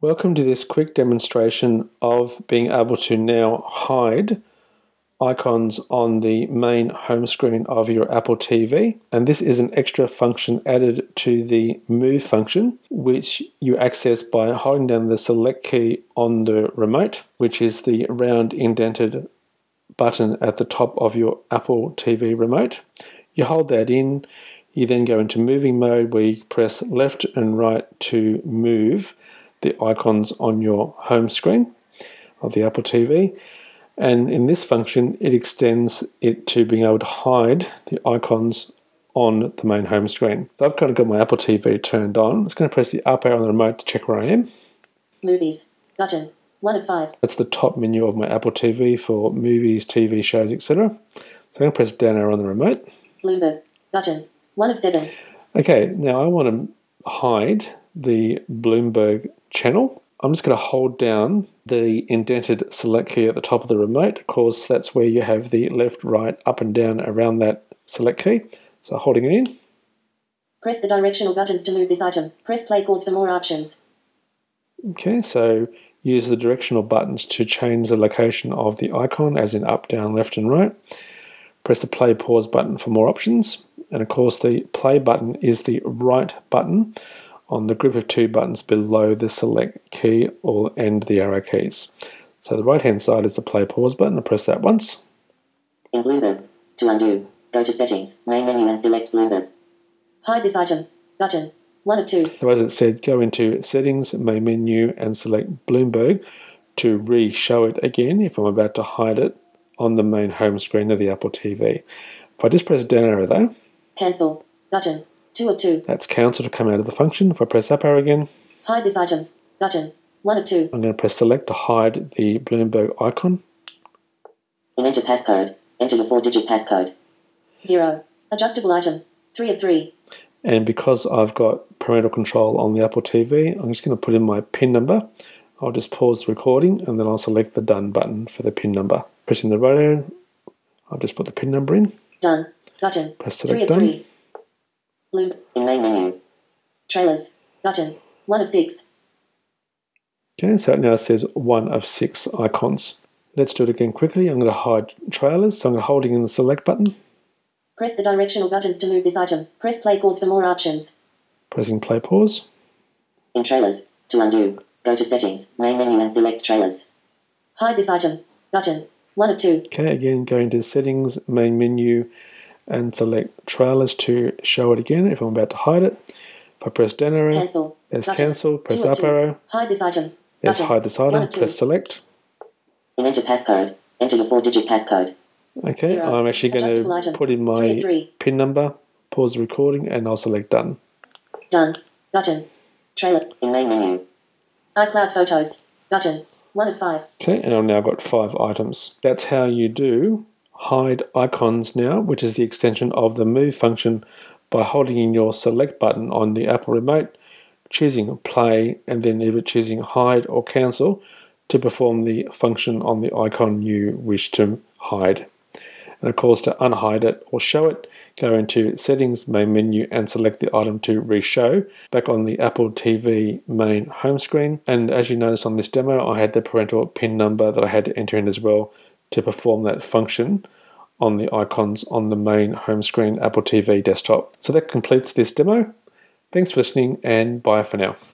Welcome to this quick demonstration of being able to now hide icons on the main home screen of your Apple TV. And this is an extra function added to the Move function, which you access by holding down the select key on the remote, which is the round indented button at the top of your Apple TV remote. You hold that in, you then go into moving mode where you press left and right to move the icons on your home screen of the Apple TV. And in this function, it extends it to being able to hide the icons on the main home screen. So I've kind of got my Apple TV turned on. I'm just going to press the up arrow on the remote to check where I am. Movies, button, 1 of 5. That's the top menu of my Apple TV for movies, TV shows, etc. So I'm going to press down arrow on the remote. Bloomberg, button, 1 of 7. Okay, now I want to hide the Bloomberg channel. I'm just going to hold down the indented select key at the top of the remote. Of course, that's where you have the left, right, up and down around that select key. So holding it in. Press the directional buttons to move this item. Press play pause for more options. Okay, so use the directional buttons to change the location of the icon, as in up, down, left and right. Press the play pause button for more options. And of course, the play button is the right button on the group of 2 buttons below the select key and the arrow keys. So the right hand side is the play pause button. I'll press that once. In Bloomberg, to undo, go to settings, main menu and select Bloomberg. Hide this item, button, 1 of 2. So as it said, go into settings, main menu and select Bloomberg to re-show it again if I'm about to hide it on the main home screen of the Apple TV. If I just press down arrow though, cancel, button, 2 of 2. That's cancel to come out of the function. If I press up arrow again, hide this item, button, 1 of 2. I'm going to press select to hide the Bloomberg icon. In enter passcode, enter the 4-digit passcode. 0, adjustable item, 3 of 3. And because I've got parental control on the Apple TV, I'm just going to put in my PIN number. I'll just pause the recording and then I'll select the done button for the PIN number. Pressing the right arrow, I'll just put the PIN number in. Done, button, Press 3 select of done. 3. Bloom, in main menu. Trailers, button, 1 of 6. Okay, so it now says 1 of 6 icons. Let's do it again quickly. I'm going to hide trailers, so I'm holding in the select button. Press the directional buttons to move this item. Press play pause for more options. Pressing play pause. In trailers, to undo, go to settings, main menu and select trailers. Hide this item, button, 1 of 2. Okay, again, go into settings, main menu, and select trailers to show it again if I'm about to hide it. If I press down arrow, cancel, there's button, cancel, press 2 of up 2. arrow, Hide this item, there's button, hide this 1 item, of 2. press select. In enter passcode, enter the 4-digit passcode. Okay, 0, I'm actually going adjustable to item, put in 3 my of 3. PIN number, pause the recording, and I'll select done. Done, button, trailer, in main menu. iCloud photos, button, 1 of 5. Okay, and I've now got 5 items. That's how you do hide icons now, which is the extension of the Move function, by holding in your select button on the Apple remote, choosing play, and then either choosing hide or cancel to perform the function on the icon you wish to hide. And of course, to unhide it or show it, go into settings, main menu, and select the item to re-show back on the Apple TV main home screen. And as you noticed on this demo, I had the parental PIN number that I had to enter in as well to perform that function on the icons on the main home screen Apple TV desktop. So that completes this demo. Thanks for listening, and bye for now.